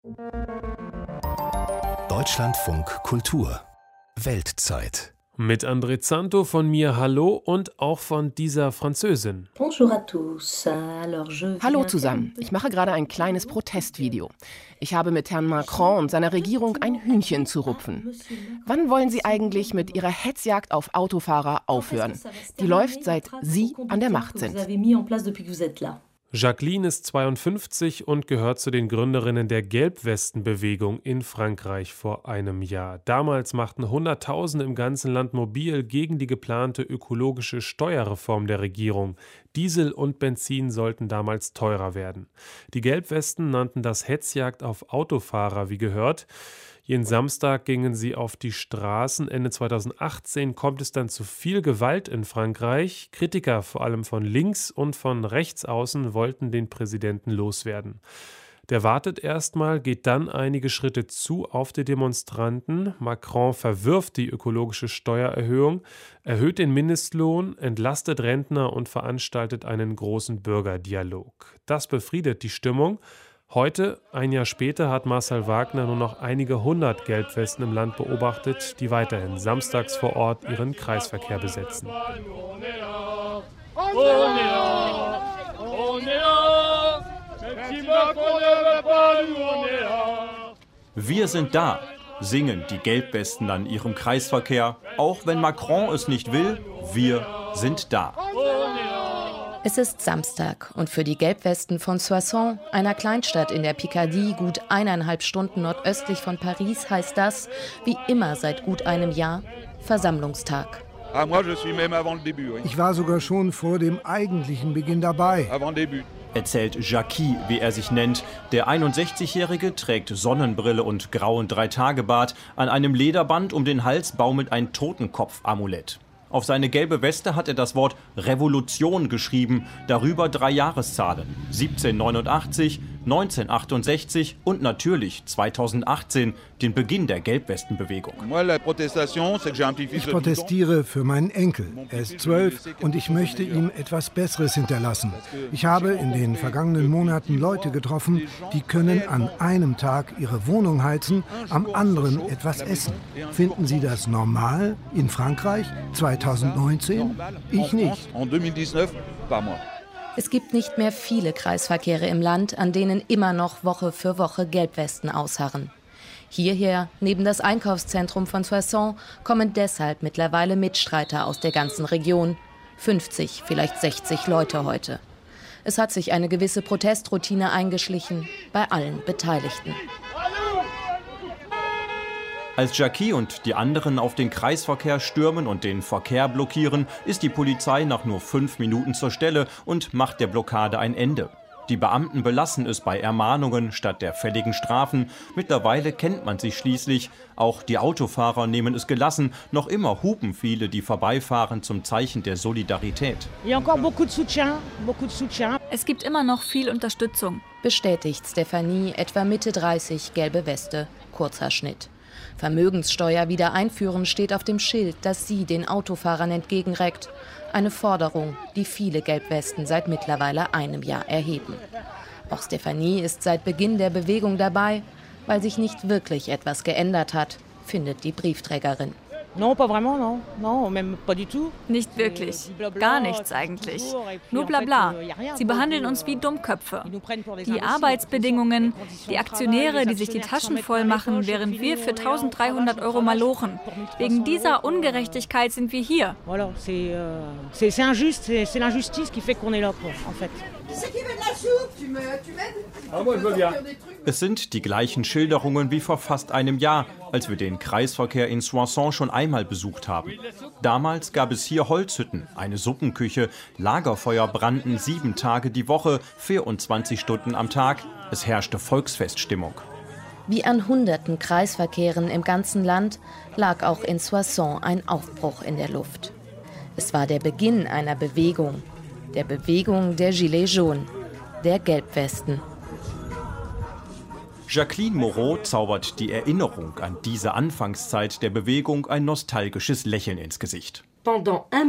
Deutschlandfunk Kultur Weltzeit. Mit André Zanto von mir hallo und auch von dieser Französin. Hallo zusammen, ich mache gerade ein kleines Protestvideo. Ich habe mit Herrn Macron und seiner Regierung ein Hühnchen zu rupfen. Wann wollen Sie eigentlich mit Ihrer Hetzjagd auf Autofahrer aufhören? Die läuft, seit Sie an der Macht sind. Jacqueline ist 52 und gehört zu den Gründerinnen der Gelbwestenbewegung in Frankreich vor einem Jahr. Damals machten Hunderttausende im ganzen Land mobil gegen die geplante ökologische Steuerreform der Regierung. Diesel und Benzin sollten damals teurer werden. Die Gelbwesten nannten das Hetzjagd auf Autofahrer, wie gehört. Jeden Samstag gingen sie auf die Straßen. Ende 2018 kommt es dann zu viel Gewalt in Frankreich. Kritiker, vor allem von links und von rechts außen, wollten den Präsidenten loswerden. Der wartet erstmal, geht dann einige Schritte zu auf die Demonstranten. Macron verwirft die ökologische Steuererhöhung, erhöht den Mindestlohn, entlastet Rentner und veranstaltet einen großen Bürgerdialog. Das befriedet die Stimmung. Heute, ein Jahr später, hat Marcel Wagner nur noch einige hundert Gelbwesten im Land beobachtet, die weiterhin samstags vor Ort ihren Kreisverkehr besetzen. Wir sind da, singen die Gelbwesten an ihrem Kreisverkehr. Auch wenn Macron es nicht will, wir sind da. Es ist Samstag und für die Gelbwesten von Soissons, einer Kleinstadt in der Picardie, gut 1,5 Stunden nordöstlich von Paris, heißt das, wie immer seit gut einem Jahr, Versammlungstag. Ich war sogar schon vor dem eigentlichen Beginn dabei. Erzählt Jackie, wie er sich nennt. Der 61-Jährige trägt Sonnenbrille und grauen Dreitagebart. An einem Lederband um den Hals baumelt ein Totenkopf-Amulett. Auf seine gelbe Weste hat er das Wort Revolution geschrieben, darüber 3 Jahreszahlen, 1789, 1968 und natürlich 2018, den Beginn der Gelbwestenbewegung. Ich protestiere für meinen Enkel. Er ist 12 und ich möchte ihm etwas Besseres hinterlassen. Ich habe in den vergangenen Monaten Leute getroffen, die können an einem Tag ihre Wohnung heizen, am anderen etwas essen. Finden Sie das normal in Frankreich 2019? Ich nicht. Es gibt nicht mehr viele Kreisverkehre im Land, an denen immer noch Woche für Woche Gelbwesten ausharren. Hierher, neben das Einkaufszentrum von Soissons, kommen deshalb mittlerweile Mitstreiter aus der ganzen Region. 50, vielleicht 60 Leute heute. Es hat sich eine gewisse Protestroutine eingeschlichen, bei allen Beteiligten. Als Jackie und die anderen auf den Kreisverkehr stürmen und den Verkehr blockieren, ist die Polizei nach nur 5 Minuten zur Stelle und macht der Blockade ein Ende. Die Beamten belassen es bei Ermahnungen statt der fälligen Strafen. Mittlerweile kennt man sich schließlich. Auch die Autofahrer nehmen es gelassen. Noch immer hupen viele, die vorbeifahren, zum Zeichen der Solidarität. Es gibt immer noch viel Unterstützung, bestätigt Stephanie, etwa Mitte 30, gelbe Weste, kurzer Schnitt. Vermögenssteuer wieder einführen steht auf dem Schild, das sie den Autofahrern entgegenreckt. Eine Forderung, die viele Gelbwesten seit mittlerweile einem Jahr erheben. Auch Stephanie ist seit Beginn der Bewegung dabei, weil sich nicht wirklich etwas geändert hat, findet die Briefträgerin. Nicht wirklich. Gar nichts eigentlich. Nur Blabla. Sie behandeln uns wie Dummköpfe. Die Arbeitsbedingungen, die Aktionäre, die sich die Taschen voll machen, während wir für 1.300 € malochen. Wegen dieser Ungerechtigkeit sind wir hier. Es sind die gleichen Schilderungen wie vor fast einem Jahr, als wir den Kreisverkehr in Soissons schon einmal besucht haben. Damals gab es hier Holzhütten, eine Suppenküche, Lagerfeuer brannten 7 Tage die Woche, 24 Stunden am Tag. Es herrschte Volksfeststimmung. Wie an hunderten Kreisverkehren im ganzen Land lag auch in Soissons ein Aufbruch in der Luft. Es war der Beginn einer Bewegung, der Bewegung der Gilets jaunes, der Gelbwesten. Jacqueline Moreau zaubert die Erinnerung an diese Anfangszeit der Bewegung ein nostalgisches Lächeln ins Gesicht.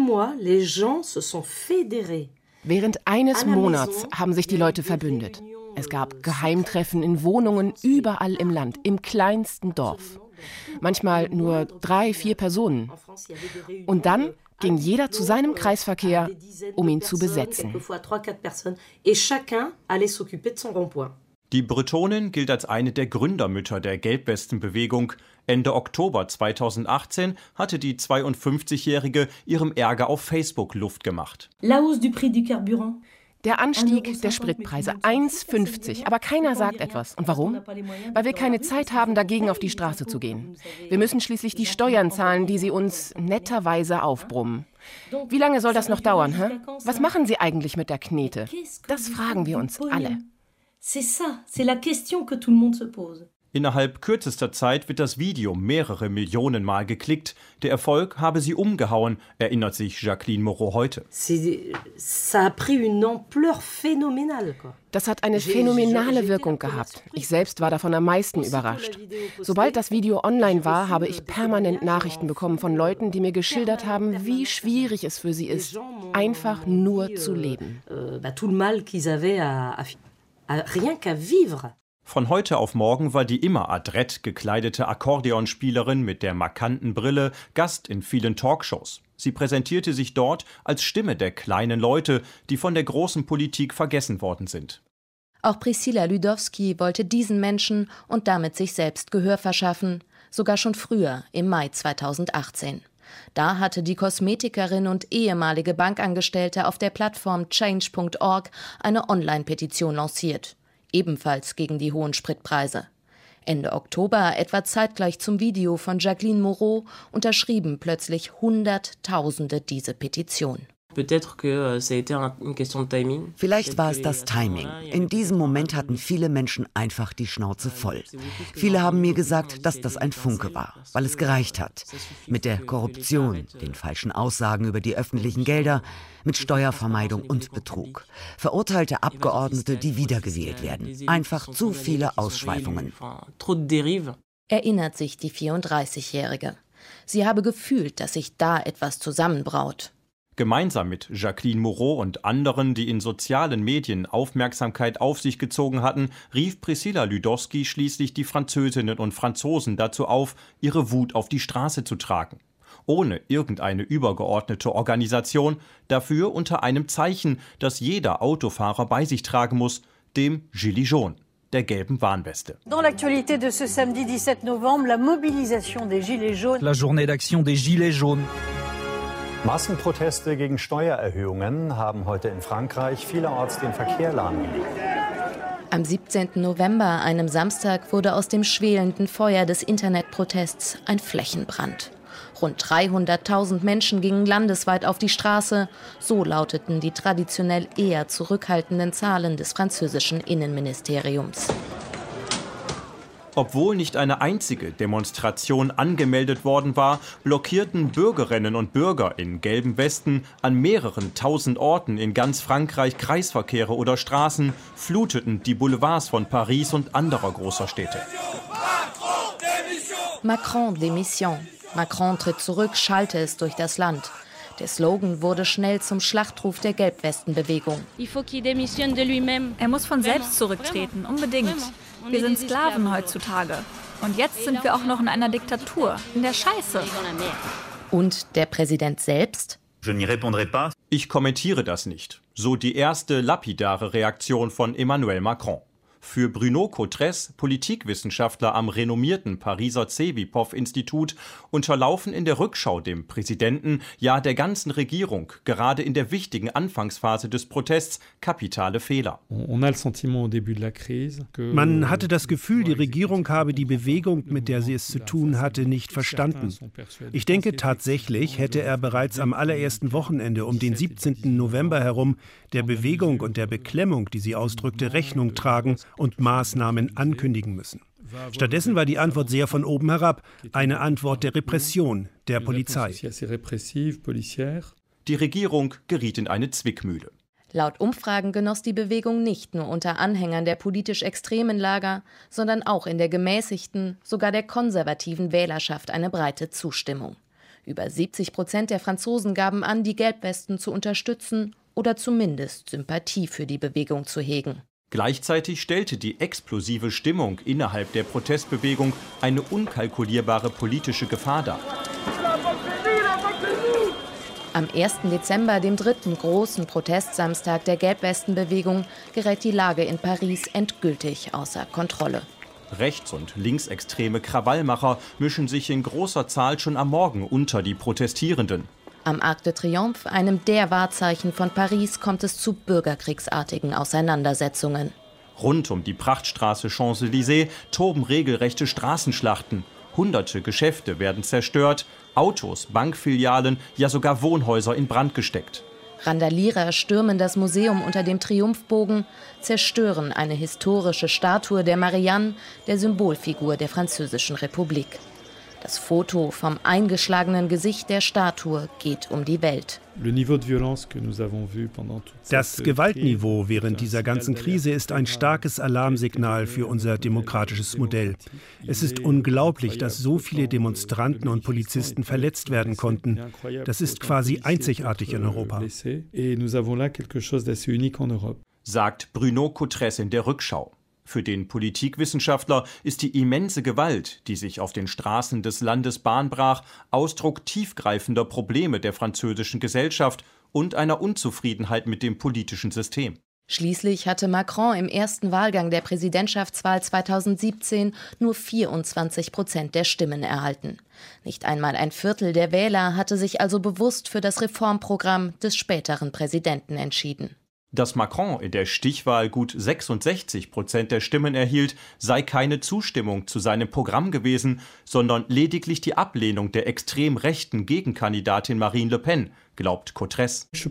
Während eines Monats haben sich die Leute verbündet. Es gab Geheimtreffen in Wohnungen überall im Land, im kleinsten Dorf. Manchmal nur 3, 4 Personen. Und dann ging jeder zu seinem Kreisverkehr, um ihn zu besetzen. Die Bretonin gilt als eine der Gründermütter der Gelbwestenbewegung. Ende Oktober 2018 hatte die 52-Jährige ihrem Ärger auf Facebook Luft gemacht. Der Anstieg der Spritpreise, 1,50, aber keiner sagt etwas. Und warum? Weil wir keine Zeit haben, dagegen auf die Straße zu gehen. Wir müssen schließlich die Steuern zahlen, die sie uns netterweise aufbrummen. Wie lange soll das noch dauern? Hä? Was machen sie eigentlich mit der Knete? Das fragen wir uns alle. Innerhalb kürzester Zeit wird das Video mehrere Millionen Mal geklickt. Der Erfolg habe sie umgehauen, erinnert sich Jacqueline Moreau heute. Das hat eine phänomenale Wirkung gehabt. Ich selbst war davon am meisten überrascht. Sobald das Video online war, habe ich permanent Nachrichten bekommen von Leuten, die mir geschildert haben, wie schwierig es für sie ist, einfach nur zu leben. Von heute auf morgen war die immer adrett gekleidete Akkordeonspielerin mit der markanten Brille Gast in vielen Talkshows. Sie präsentierte sich dort als Stimme der kleinen Leute, die von der großen Politik vergessen worden sind. Auch Priscilla Ludowski wollte diesen Menschen und damit sich selbst Gehör verschaffen, sogar schon früher, im Mai 2018. Da hatte die Kosmetikerin und ehemalige Bankangestellte auf der Plattform change.org eine Online-Petition lanciert. Ebenfalls gegen die hohen Spritpreise. Ende Oktober, etwa zeitgleich zum Video von Jacqueline Moreau, unterschrieben plötzlich Hunderttausende diese Petition. Vielleicht war es das Timing. In diesem Moment hatten viele Menschen einfach die Schnauze voll. Viele haben mir gesagt, dass das ein Funke war, weil es gereicht hat. Mit der Korruption, den falschen Aussagen über die öffentlichen Gelder, mit Steuervermeidung und Betrug. Verurteilte Abgeordnete, die wiedergewählt werden. Einfach zu viele Ausschweifungen. Erinnert sich die 34-Jährige. Sie habe gefühlt, dass sich da etwas zusammenbraut. Gemeinsam mit Jacqueline Moreau und anderen, die in sozialen Medien Aufmerksamkeit auf sich gezogen hatten, rief Priscilla Ludowski schließlich die Französinnen und Franzosen dazu auf, ihre Wut auf die Straße zu tragen. Ohne irgendeine übergeordnete Organisation, dafür unter einem Zeichen, das jeder Autofahrer bei sich tragen muss, dem Gilet jaune, der gelben Warnweste. Dans l'actualité de ce samedi 17 novembre, la mobilisation des Gilets jaunes. La journée d'action des Gilets jaunes. Massenproteste gegen Steuererhöhungen haben heute in Frankreich vielerorts den Verkehr lahmgelegt. Am 17. November, einem Samstag, wurde aus dem schwelenden Feuer des Internetprotests ein Flächenbrand. Rund 300.000 Menschen gingen landesweit auf die Straße. So lauteten die traditionell eher zurückhaltenden Zahlen des französischen Innenministeriums. Obwohl nicht eine einzige Demonstration angemeldet worden war, blockierten Bürgerinnen und Bürger in gelben Westen an mehreren tausend Orten in ganz Frankreich Kreisverkehre oder Straßen, fluteten die Boulevards von Paris und anderer großer Städte. Macron démission. Macron tritt zurück, schallte es durch das Land. Der Slogan wurde schnell zum Schlachtruf der Gelbwestenbewegung. Er muss von selbst zurücktreten, unbedingt. Wir sind Sklaven heutzutage. Und jetzt sind wir auch noch in einer Diktatur, in der Scheiße. Und der Präsident selbst? Ich kommentiere das nicht. So die erste lapidare Reaktion von Emmanuel Macron. Für Bruno Cotres, Politikwissenschaftler am renommierten Pariser Cevipof-Institut, unterlaufen in der Rückschau dem Präsidenten, ja der ganzen Regierung, gerade in der wichtigen Anfangsphase des Protests, kapitale Fehler. Man hatte das Gefühl, die Regierung habe die Bewegung, mit der sie es zu tun hatte, nicht verstanden. Ich denke tatsächlich, hätte er bereits am allerersten Wochenende um den 17. November herum der Bewegung und der Beklemmung, die sie ausdrückte, Rechnung tragen und Maßnahmen ankündigen müssen. Stattdessen war die Antwort sehr von oben herab, eine Antwort der Repression, der Polizei. Die Regierung geriet in eine Zwickmühle. Laut Umfragen genoss die Bewegung nicht nur unter Anhängern der politisch extremen Lager, sondern auch in der gemäßigten, sogar der konservativen Wählerschaft eine breite Zustimmung. Über 70% der Franzosen gaben an, die Gelbwesten zu unterstützen oder zumindest Sympathie für die Bewegung zu hegen. Gleichzeitig stellte die explosive Stimmung innerhalb der Protestbewegung eine unkalkulierbare politische Gefahr dar. Am 1. Dezember, dem dritten großen Protestsamstag der Gelbwestenbewegung, gerät die Lage in Paris endgültig außer Kontrolle. Rechts- und linksextreme Krawallmacher mischen sich in großer Zahl schon am Morgen unter die Protestierenden. Am Arc de Triomphe, einem der Wahrzeichen von Paris, kommt es zu bürgerkriegsartigen Auseinandersetzungen. Rund um die Prachtstraße Champs-Élysées toben regelrechte Straßenschlachten. Hunderte Geschäfte werden zerstört, Autos, Bankfilialen, ja sogar Wohnhäuser in Brand gesteckt. Randalierer stürmen das Museum unter dem Triumphbogen, zerstören eine historische Statue der Marianne, der Symbolfigur der Französischen Republik. Das Foto vom eingeschlagenen Gesicht der Statue geht um die Welt. Das Gewaltniveau während dieser ganzen Krise ist ein starkes Alarmsignal für unser demokratisches Modell. Es ist unglaublich, dass so viele Demonstranten und Polizisten verletzt werden konnten. Das ist quasi einzigartig in Europa, sagt Bruno Cotresse in der Rückschau. Für den Politikwissenschaftler ist die immense Gewalt, die sich auf den Straßen des Landes Bahn brach, Ausdruck tiefgreifender Probleme der französischen Gesellschaft und einer Unzufriedenheit mit dem politischen System. Schließlich hatte Macron im ersten Wahlgang der Präsidentschaftswahl 2017 nur 24% der Stimmen erhalten. Nicht einmal ein Viertel der Wähler hatte sich also bewusst für das Reformprogramm des späteren Präsidenten entschieden. Dass Macron in der Stichwahl gut 66% der Stimmen erhielt, sei keine Zustimmung zu seinem Programm gewesen, sondern lediglich die Ablehnung der extrem rechten Gegenkandidatin Marine Le Pen, glaubt Cotresse. Ich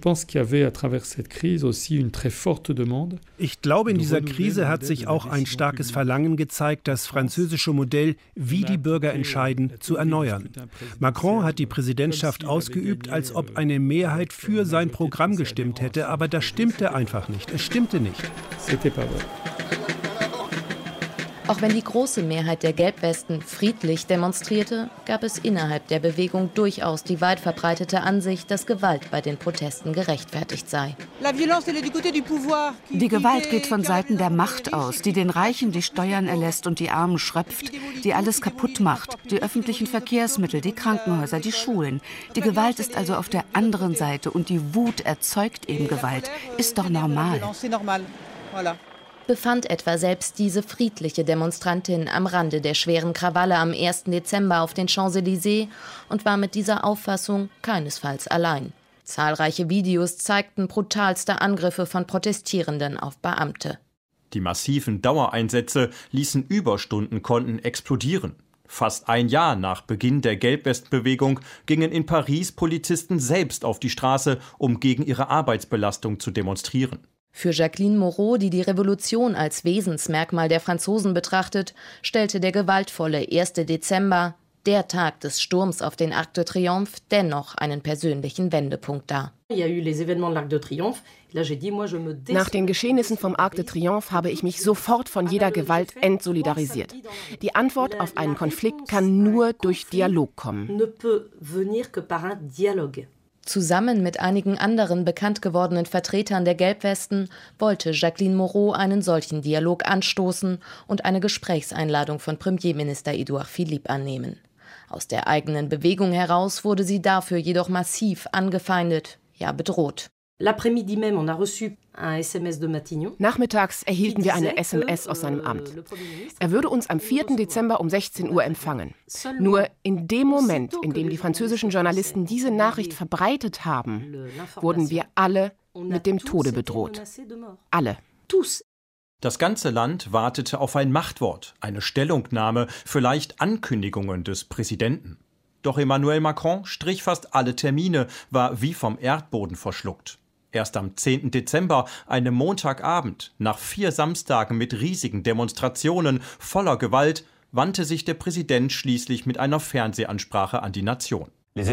glaube, in dieser Krise hat sich auch ein starkes Verlangen gezeigt, das französische Modell, wie die Bürger entscheiden, zu erneuern. Macron hat die Präsidentschaft ausgeübt, als ob eine Mehrheit für sein Programm gestimmt hätte, aber das stimmte einfach nicht. Es stimmte nicht. Auch wenn die große Mehrheit der Gelbwesten friedlich demonstrierte, gab es innerhalb der Bewegung durchaus die weit verbreitete Ansicht, dass Gewalt bei den Protesten gerechtfertigt sei. Die Gewalt geht von Seiten der Macht aus, die den Reichen die Steuern erlässt und die Armen schröpft, die alles kaputt macht, die öffentlichen Verkehrsmittel, die Krankenhäuser, die Schulen. Die Gewalt ist also auf der anderen Seite und die Wut erzeugt eben Gewalt. Ist doch normal. Befand etwa selbst diese friedliche Demonstrantin am Rande der schweren Krawalle am 1. Dezember auf den Champs-Élysées und war mit dieser Auffassung keinesfalls allein. Zahlreiche Videos zeigten brutalste Angriffe von Protestierenden auf Beamte. Die massiven Dauereinsätze ließen Überstundenkonten explodieren. Fast ein Jahr nach Beginn der Gelbwestenbewegung gingen in Paris Polizisten selbst auf die Straße, um gegen ihre Arbeitsbelastung zu demonstrieren. Für Jacqueline Moreau, die die Revolution als Wesensmerkmal der Franzosen betrachtet, stellte der gewaltvolle 1. Dezember, der Tag des Sturms auf den Arc de Triomphe, dennoch einen persönlichen Wendepunkt dar. Nach den Geschehnissen vom Arc de Triomphe habe ich mich sofort von jeder Gewalt entsolidarisiert. Die Antwort auf einen Konflikt kann nur durch Dialog kommen. Zusammen mit einigen anderen bekannt gewordenen Vertretern der Gelbwesten wollte Jacqueline Moreau einen solchen Dialog anstoßen und eine Gesprächseinladung von Premierminister Édouard Philippe annehmen. Aus der eigenen Bewegung heraus wurde sie dafür jedoch massiv angefeindet, ja bedroht. Nachmittags erhielten wir eine SMS aus seinem Amt. Er würde uns am 4. Dezember um 16 Uhr empfangen. Nur in dem Moment, in dem die französischen Journalisten diese Nachricht verbreitet haben, wurden wir alle mit dem Tode bedroht. Alle. Das ganze Land wartete auf ein Machtwort, eine Stellungnahme, vielleicht Ankündigungen des Präsidenten. Doch Emmanuel Macron strich fast alle Termine, war wie vom Erdboden verschluckt. Erst am 10. Dezember, einem Montagabend, nach 4 Samstagen mit riesigen Demonstrationen voller Gewalt, wandte sich der Präsident schließlich mit einer Fernsehansprache an die Nation. Die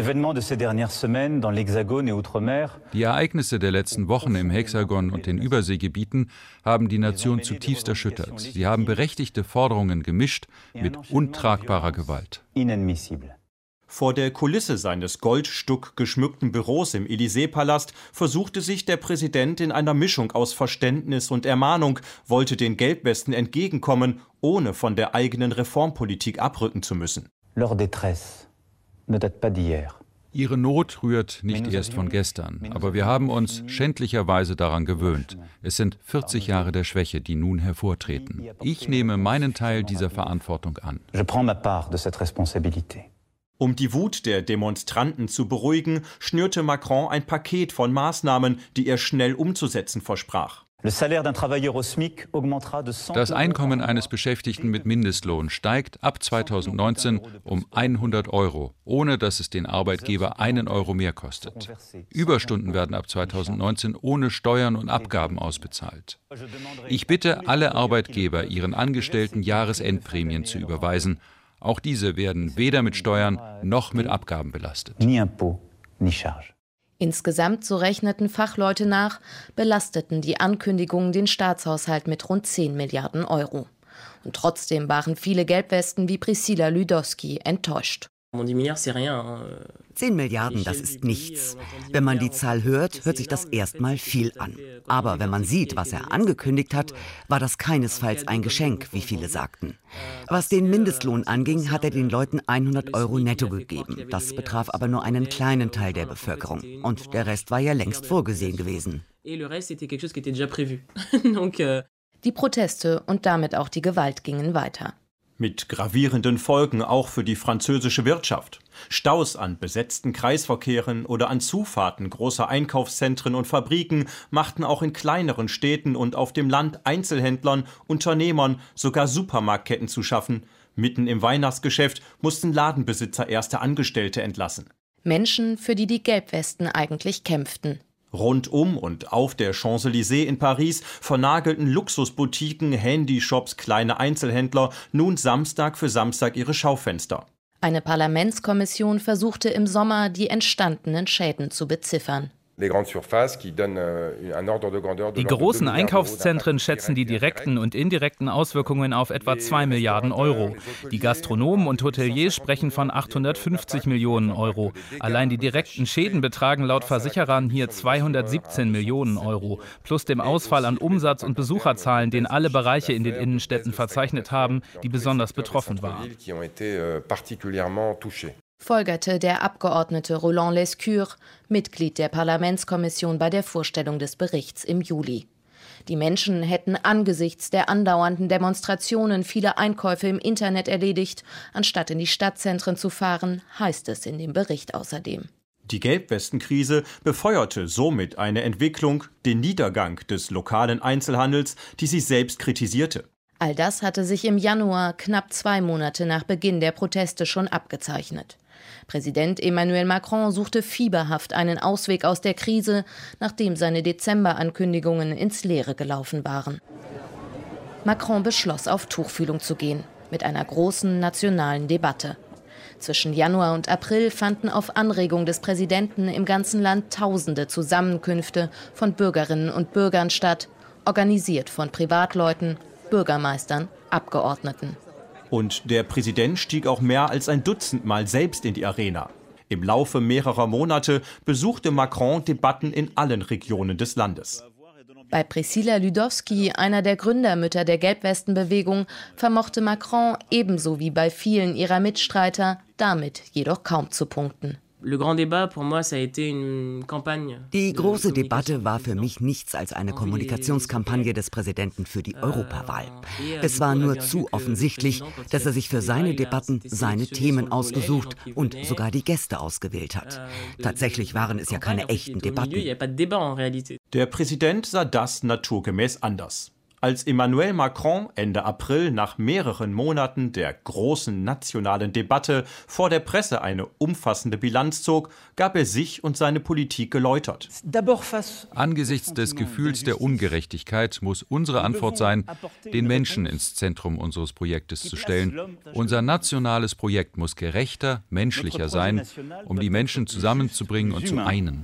Ereignisse der letzten Wochen im Hexagon und den Überseegebieten haben die Nation zutiefst erschüttert. Sie haben berechtigte Forderungen gemischt mit untragbarer Gewalt. Vor der Kulisse seines Goldstuck geschmückten Büros im Élysée-Palast versuchte sich der Präsident in einer Mischung aus Verständnis und Ermahnung, wollte den Gelbwesten entgegenkommen, ohne von der eigenen Reformpolitik abrücken zu müssen. Leur détresse ne date pas d'hier. Ihre Not rührt nicht erst von gestern, aber wir haben uns schändlicherweise daran gewöhnt. Es sind 40 Jahre der Schwäche, die nun hervortreten. Ich nehme meinen Teil dieser Verantwortung an. Je prends ma part de cette responsabilité. Um die Wut der Demonstranten zu beruhigen, schnürte Macron ein Paket von Maßnahmen, die er schnell umzusetzen versprach. Das Einkommen eines Beschäftigten mit Mindestlohn steigt ab 2019 um 100 €, ohne dass es den Arbeitgeber 1 € mehr kostet. Überstunden werden ab 2019 ohne Steuern und Abgaben ausbezahlt. Ich bitte alle Arbeitgeber, ihren Angestellten Jahresendprämien zu überweisen. Auch diese werden weder mit Steuern noch mit Abgaben belastet. Insgesamt, so rechneten Fachleute nach, belasteten die Ankündigungen den Staatshaushalt mit rund 10 Milliarden €. Und trotzdem waren viele Gelbwesten wie Priscilla Ludowski enttäuscht. 10 Milliarden, das ist nichts. Wenn man die Zahl hört, hört sich das erstmal viel an. Aber wenn man sieht, was er angekündigt hat, war das keinesfalls ein Geschenk, wie viele sagten. Was den Mindestlohn anging, hat er den Leuten 100 € netto gegeben. Das betraf aber nur einen kleinen Teil der Bevölkerung. Und der Rest war ja längst vorgesehen gewesen. Die Proteste und damit auch die Gewalt gingen weiter. Mit gravierenden Folgen auch für die französische Wirtschaft. Staus an besetzten Kreisverkehren oder an Zufahrten großer Einkaufszentren und Fabriken machten auch in kleineren Städten und auf dem Land Einzelhändlern, Unternehmern, sogar Supermarktketten zu schaffen. Mitten im Weihnachtsgeschäft mussten Ladenbesitzer erste Angestellte entlassen. Menschen, für die die Gelbwesten eigentlich kämpften. Rund um und auf der Champs-Élysées in Paris vernagelten Luxusboutiquen, Handyshops, kleine Einzelhändler nun Samstag für Samstag ihre Schaufenster. Eine Parlamentskommission versuchte im Sommer, die entstandenen Schäden zu beziffern. Die großen Einkaufszentren schätzen die direkten und indirekten Auswirkungen auf etwa 2 Milliarden €. Die Gastronomen und Hoteliers sprechen von 850 Millionen €. Allein die direkten Schäden betragen laut Versicherern hier 217 Millionen €, plus dem Ausfall an Umsatz und Besucherzahlen, den alle Bereiche in den Innenstädten verzeichnet haben, die besonders betroffen waren. Folgerte der Abgeordnete Roland Lescure, Mitglied der Parlamentskommission bei der Vorstellung des Berichts im Juli. Die Menschen hätten angesichts der andauernden Demonstrationen viele Einkäufe im Internet erledigt, anstatt in die Stadtzentren zu fahren, heißt es in dem Bericht außerdem. Die Gelbwestenkrise befeuerte somit eine Entwicklung, den Niedergang des lokalen Einzelhandels, die sie selbst kritisierte. All das hatte sich im Januar, knapp 2 Monate nach Beginn der Proteste, schon abgezeichnet. Präsident Emmanuel Macron suchte fieberhaft einen Ausweg aus der Krise, nachdem seine Dezemberankündigungen ins Leere gelaufen waren. Macron beschloss, auf Tuchfühlung zu gehen, mit einer großen nationalen Debatte. Zwischen Januar und April fanden auf Anregung des Präsidenten im ganzen Land Tausende Zusammenkünfte von Bürgerinnen und Bürgern statt, organisiert von Privatleuten, Bürgermeistern, Abgeordneten. Und der Präsident stieg auch mehr als ein Dutzend Mal selbst in die Arena. Im Laufe mehrerer Monate besuchte Macron Debatten in allen Regionen des Landes. Bei Priscilla Ludowski, einer der Gründermütter der Gelbwestenbewegung, vermochte Macron ebenso wie bei vielen ihrer Mitstreiter damit jedoch kaum zu punkten. Die große Debatte war für mich nichts als eine Kommunikationskampagne des Präsidenten für die Europawahl. Es war nur zu offensichtlich, dass er sich für seine Debatten seine Themen ausgesucht und sogar die Gäste ausgewählt hat. Tatsächlich waren es ja keine echten Debatten. Der Präsident sah das naturgemäß anders. Als Emmanuel Macron Ende April nach mehreren Monaten der großen nationalen Debatte vor der Presse eine umfassende Bilanz zog, gab er sich und seine Politik geläutert. Angesichts des Gefühls der Ungerechtigkeit muss unsere Antwort sein, den Menschen ins Zentrum unseres Projektes zu stellen. Unser nationales Projekt muss gerechter, menschlicher sein, um die Menschen zusammenzubringen und zu einen.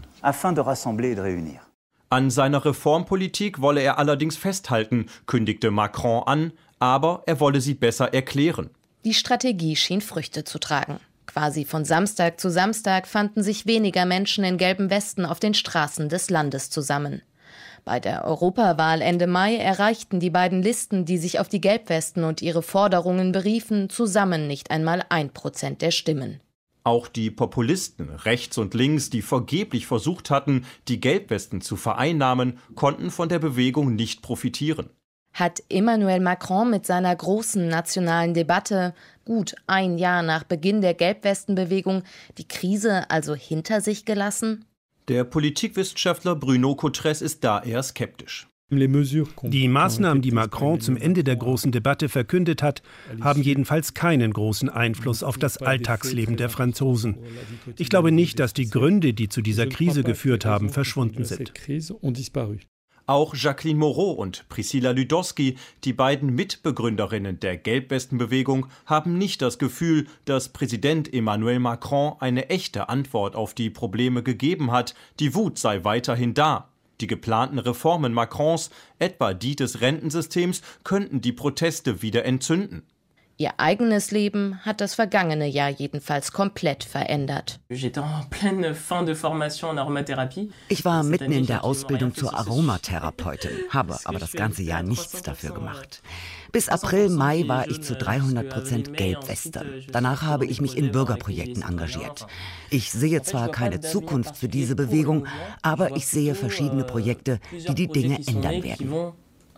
An seiner Reformpolitik wolle er allerdings festhalten, kündigte Macron an, aber er wolle sie besser erklären. Die Strategie schien Früchte zu tragen. Quasi von Samstag zu Samstag fanden sich weniger Menschen in gelben Westen auf den Straßen des Landes zusammen. Bei der Europawahl Ende Mai erreichten die beiden Listen, die sich auf die Gelbwesten und ihre Forderungen beriefen, zusammen nicht einmal 1% der Stimmen. Auch die Populisten rechts und links, die vergeblich versucht hatten, die Gelbwesten zu vereinnahmen, konnten von der Bewegung nicht profitieren. Hat Emmanuel Macron mit seiner großen nationalen Debatte, gut ein Jahr nach Beginn der Gelbwestenbewegung, die Krise also hinter sich gelassen? Der Politikwissenschaftler Bruno Cotres ist da eher skeptisch. Die Maßnahmen, die Macron zum Ende der großen Debatte verkündet hat, haben jedenfalls keinen großen Einfluss auf das Alltagsleben der Franzosen. Ich glaube nicht, dass die Gründe, die zu dieser Krise geführt haben, verschwunden sind. Auch Jacqueline Moreau und Priscilla Ludowski, die beiden Mitbegründerinnen der Gelbwestenbewegung, haben nicht das Gefühl, dass Präsident Emmanuel Macron eine echte Antwort auf die Probleme gegeben hat. Die Wut sei weiterhin da. Die geplanten Reformen Macrons, etwa die des Rentensystems, könnten die Proteste wieder entzünden. Ihr eigenes Leben hat das vergangene Jahr jedenfalls komplett verändert. Ich war mitten in der Ausbildung zur Aromatherapeutin, habe aber das ganze Jahr nichts dafür gemacht. Bis April, Mai war ich zu 300% Gelbweste. Danach habe ich mich in Bürgerprojekten engagiert. Ich sehe zwar keine Zukunft für diese Bewegung, aber ich sehe verschiedene Projekte, die die Dinge ändern werden.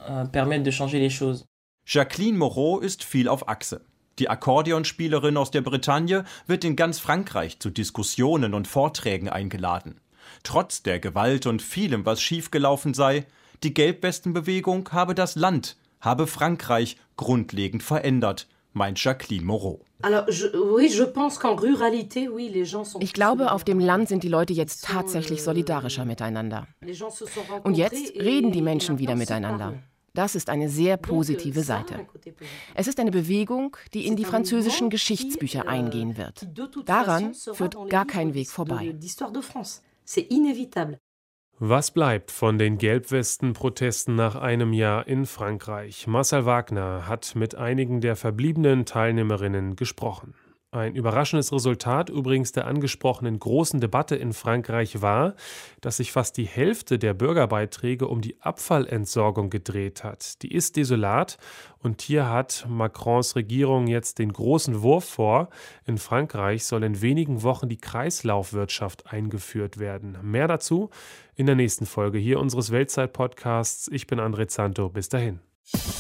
Jacqueline Moreau ist viel auf Achse. Die Akkordeonspielerin aus der Bretagne wird in ganz Frankreich zu Diskussionen und Vorträgen eingeladen. Trotz der Gewalt und vielem, was schiefgelaufen sei, die Gelbwestenbewegung habe das Land, habe Frankreich grundlegend verändert, meint Jacqueline Moreau. Ich glaube, auf dem Land sind die Leute jetzt tatsächlich solidarischer miteinander. Und jetzt reden die Menschen wieder miteinander. Das ist eine sehr positive Seite. Es ist eine Bewegung, die in die französischen Geschichtsbücher eingehen wird. Daran führt gar kein Weg vorbei. Was bleibt von den Gelbwesten-Protesten nach einem Jahr in Frankreich? Marcel Wagner hat mit einigen der verbliebenen Teilnehmerinnen gesprochen. Ein überraschendes Resultat übrigens der angesprochenen großen Debatte in Frankreich war, dass sich fast die Hälfte der Bürgerbeiträge um die Abfallentsorgung gedreht hat. Die ist desolat und hier hat Macrons Regierung jetzt den großen Wurf vor. In Frankreich soll in wenigen Wochen die Kreislaufwirtschaft eingeführt werden. Mehr dazu in der nächsten Folge hier unseres Weltzeit-Podcasts. Ich bin André Zanto. Bis dahin.